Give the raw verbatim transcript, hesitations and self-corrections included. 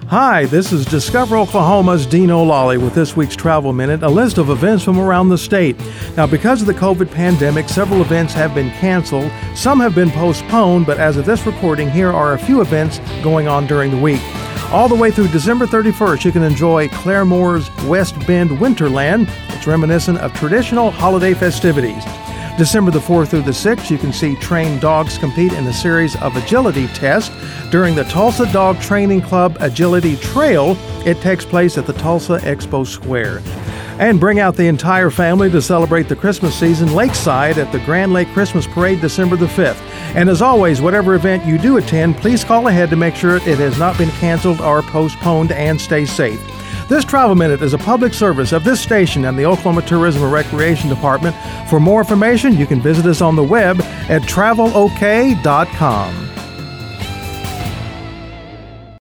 Hi, this is Discover Oklahoma's Dean O'Lally with this week's Travel Minute, a list of events from around the state. Now, because of the COVID pandemic, several events have been canceled. Some have been postponed, but as of this recording, here are a few events going on during the week. All the way through December thirty-first, you can enjoy Claremore's West Bend Winterland. It's reminiscent of traditional holiday festivities. December the fourth through the sixth, you can see trained dogs compete in a series of agility tests during the Tulsa Dog Training Club Agility Trail. It takes place at the Tulsa Expo Square. And bring out the entire family to celebrate the Christmas season lakeside at the Grand Lake Christmas Parade December the fifth. And as always, whatever event you do attend, please call ahead to make sure it has not been canceled or postponed, and stay safe. This Travel Minute is a public service of this station and the Oklahoma Tourism and Recreation Department. For more information, you can visit us on the web at travel o k dot com.